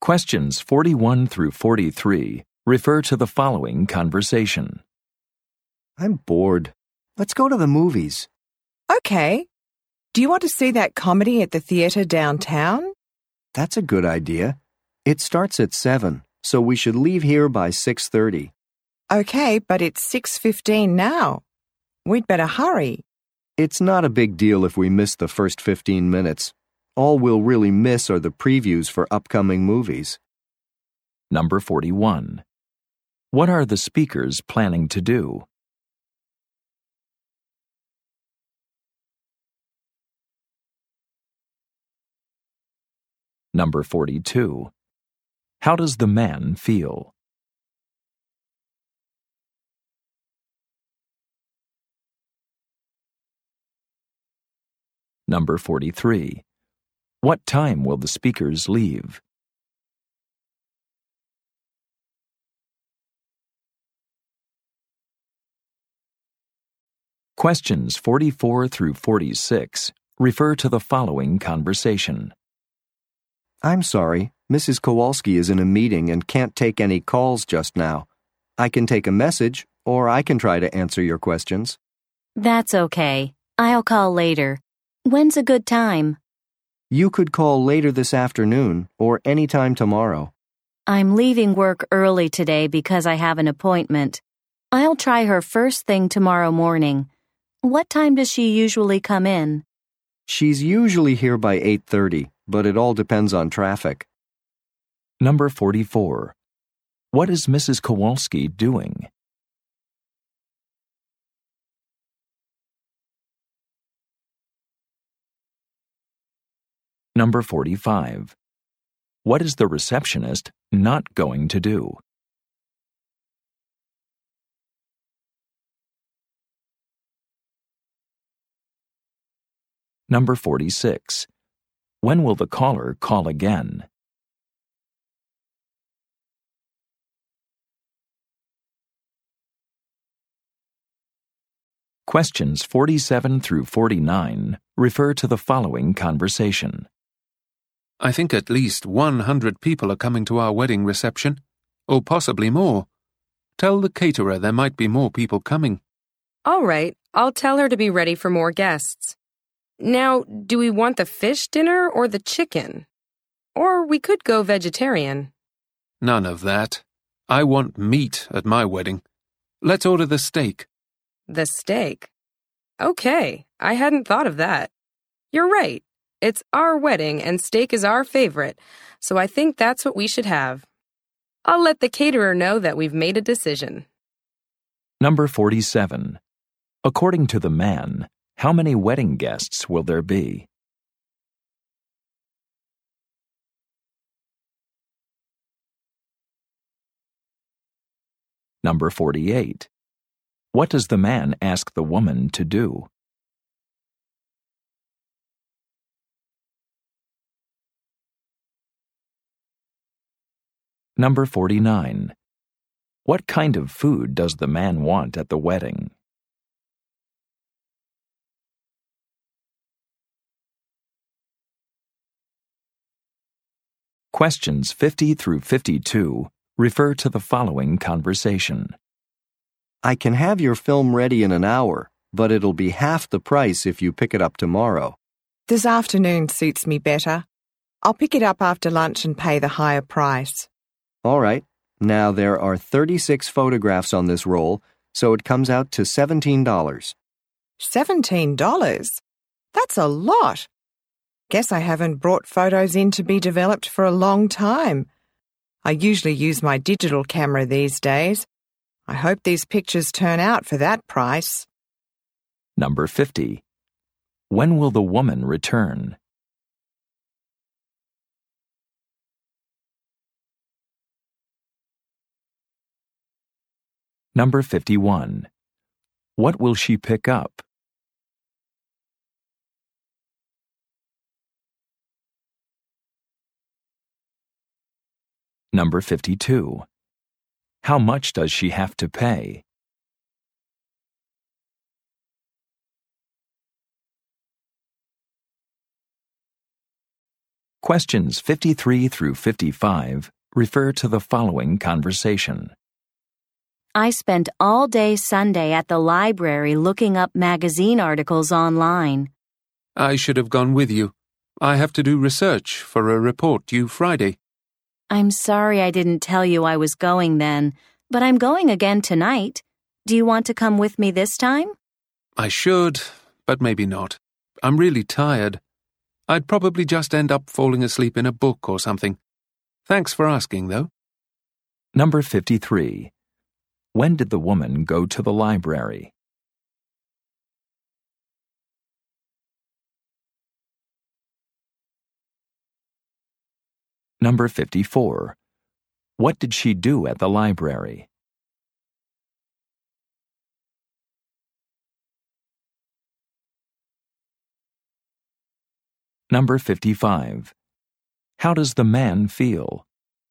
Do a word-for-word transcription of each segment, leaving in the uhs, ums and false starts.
Questions forty-one through forty-three refer to the following conversation. I'm bored. Let's go to the movies. Okay. Do you want to see that comedy at the theater downtown? That's a good idea. It starts at seven, so we should leave here by six thirty. Okay, but it's six fifteen now. We'd better hurry. It's not a big deal if we miss the first fifteen minutes. All we'll really miss are the previews for upcoming movies. Number forty-one. What are the speakers planning to do? Number forty-two. How does the man feel? Number forty-three. What time will the speakers leave? Questions forty-four through forty-six refer to the following conversation. I'm sorry, Missus Kowalski is in a meeting and can't take any calls just now. I can take a message, or I can try to answer your questions. That's okay. I'll call later. When's a good time? You could call later this afternoon or any time tomorrow. I'm leaving work early today because I have an appointment. I'll try her first thing tomorrow morning. What time does she usually come in? She's usually here by eight thirty, but it all depends on traffic. Number forty-four. What is Missus Kowalski doing? Number forty-five. What is the receptionist not going to do? Number forty-six. When will the caller call again? Questions forty-seven through forty-nine refer to the following conversation. I think at least one hundred people are coming to our wedding reception, or possibly more. Tell the caterer there might be more people coming. All right, I'll tell her to be ready for more guests. Now, do we want the fish dinner or the chicken? Or we could go vegetarian. None of that. I want meat at my wedding. Let's order the steak. The steak? Okay, I hadn't thought of that. You're right. It's our wedding and steak is our favorite, so I think that's what we should have. I'll let the caterer know that we've made a decision. Number forty-seven. According to the man, how many wedding guests will there be? Number forty-eight. What does the man ask the woman to do? Number forty-nine. What kind of food does the man want at the wedding? Questions fifty through fifty-two refer to the following conversation. I can have your film ready in an hour, but it'll be half the price if you pick it up tomorrow. This afternoon suits me better. I'll pick it up after lunch and pay the higher price. All right. Now there are thirty-six photographs on this roll, so it comes out to seventeen dollars. seventeen dollars? That's a lot. Guess I haven't brought photos in to be developed for a long time. I usually use my digital camera these days. I hope these pictures turn out for that price. Number fifty. When will the woman return? Number fifty-one. What will she pick up? Number fifty-two. How much does she have to pay? Questions fifty-three through fifty-five refer to the following conversation. I spent all day Sunday at the library looking up magazine articles online. I should have gone with you. I have to do research for a report due Friday. I'm sorry I didn't tell you I was going then, but I'm going again tonight. Do you want to come with me this time? I should, but maybe not. I'm really tired. I'd probably just end up falling asleep in a book or something. Thanks for asking, though. Number fifty-three. When did the woman go to the library? Number fifty-four. What did she do at the library? Number fifty-five. How does the man feel?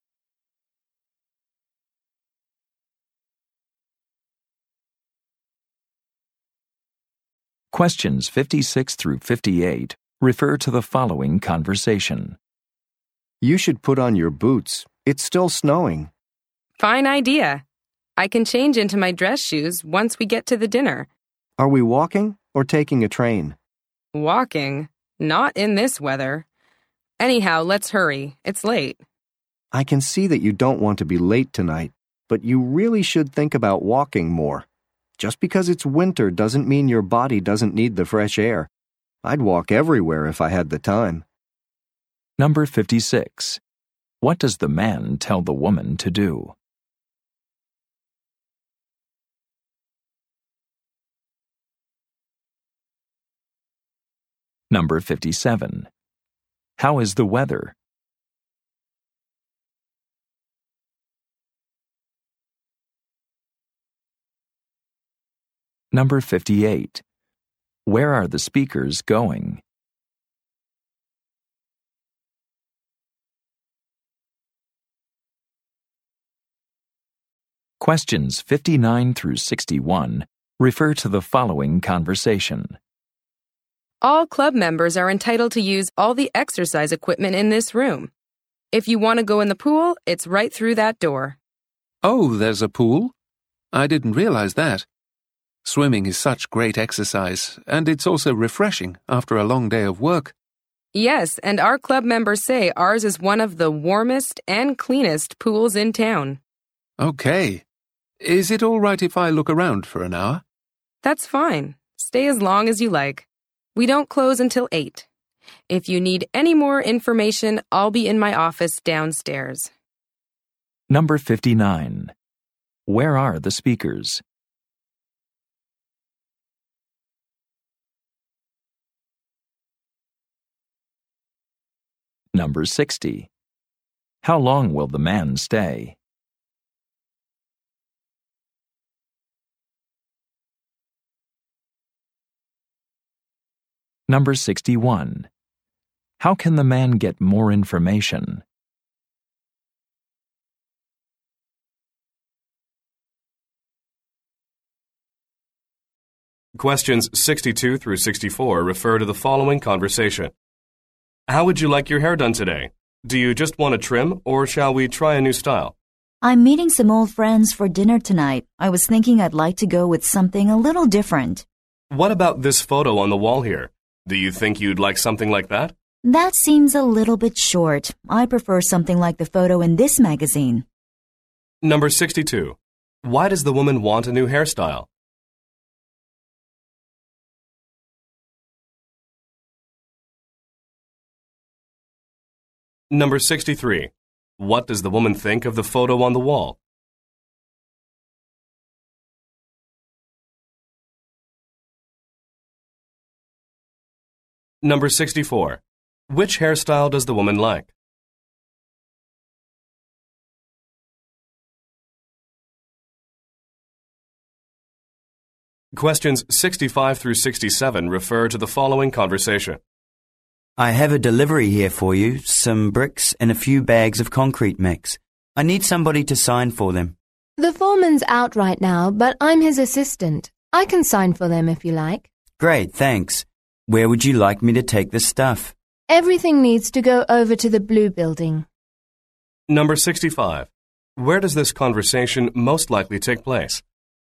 Questions fifty-six through fifty-eight refer to the following conversation. You should put on your boots. It's still snowing. Fine idea. I can change into my dress shoes once we get to the dinner. Are we walking or taking a train? Walking? Not in this weather. Anyhow, let's hurry. It's late. I can see that you don't want to be late tonight, but you really should think about walking more. Just because it's winter doesn't mean your body doesn't need the fresh air. I'd walk everywhere if I had the time. Number fifty-six. What does the man tell the woman to do? Number fifty-seven. How is the weather? Number fifty-eight. Where are the speakers going? Questions fifty-nine through sixty-one refer to the following conversation. All club members are entitled to use all the exercise equipment in this room. If you want to go in the pool, it's right through that door. Oh, there's a pool? I didn't realize that. Swimming is such great exercise, and it's also refreshing after a long day of work. Yes, and our club members say ours is one of the warmest and cleanest pools in town. Okay. Is it all right if I look around for an hour? That's fine. Stay as long as you like. We don't close until eight. If you need any more information, I'll be in my office downstairs. Number fifty-nine. Where are the speakers? Number sixty. How long will the man stay? Number sixty-one. How can the man get more information? Questions sixty-two through sixty-four refer to the following conversation. How would you like your hair done today? Do you just want a trim, or shall we try a new style? I'm meeting some old friends for dinner tonight. I was thinking I'd like to go with something a little different. What about this photo on the wall here? Do you think you'd like something like that? That seems a little bit short. I prefer something like the photo in this magazine. Number sixty-two. Why does the woman want a new hairstyle? Number sixty-three. What does the woman think of the photo on the wall? Number sixty-four. Which hairstyle does the woman like? Questions sixty-five through sixty-seven refer to the following conversation. I have a delivery here for you, some bricks and a few bags of concrete mix. I need somebody to sign for them. The foreman's out right now, but I'm his assistant. I can sign for them if you like. Great, thanks. Where would you like me to take this stuff? Everything needs to go over to the blue building. Number sixty-five. Where does this conversation most likely take place?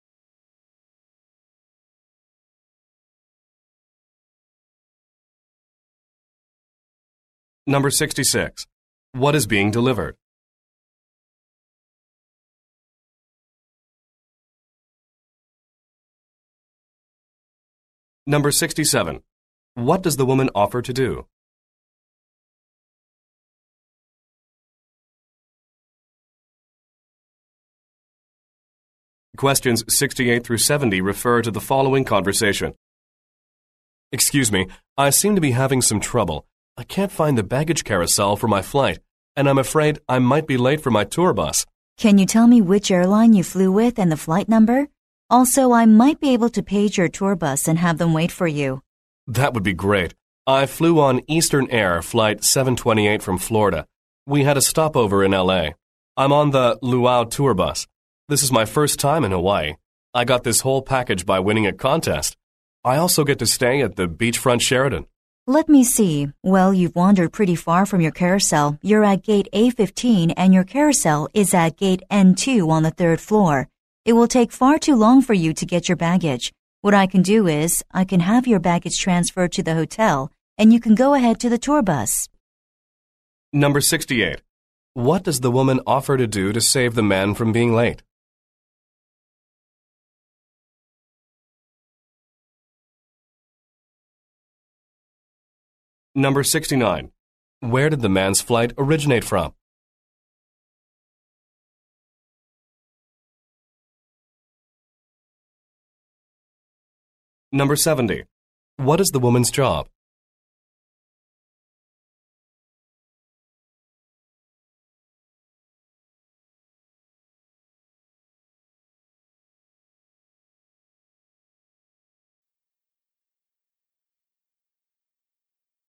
Number sixty-six. What is being delivered? Number sixty-seven. What does the woman offer to do? Questions sixty-eight through seventy refer to the following conversation. Excuse me, I seem to be having some trouble. I can't find the baggage carousel for my flight, and I'm afraid I might be late for my tour bus. Can you tell me which airline you flew with and the flight number? Also, I might be able to page your tour bus and have them wait for you. That would be great. I flew on Eastern Air Flight seven twenty-eight from Florida. We had a stopover in L A. I'm on the Luau tour bus. This is my first time in Hawaii. I got this whole package by winning a contest. I also get to stay at the beachfront Sheraton. Let me see. Well, you've wandered pretty far from your carousel. You're at gate A fifteen and your carousel is at gate N two on the third floor. It will take far too long for you to get your baggage. What I can do is, I can have your baggage transferred to the hotel and you can go ahead to the tour bus. Number sixty-eight. What does the woman offer to do to save the man from being late? Number sixty-nine. Where did the man's flight originate from? Number seventy. What is the woman's job?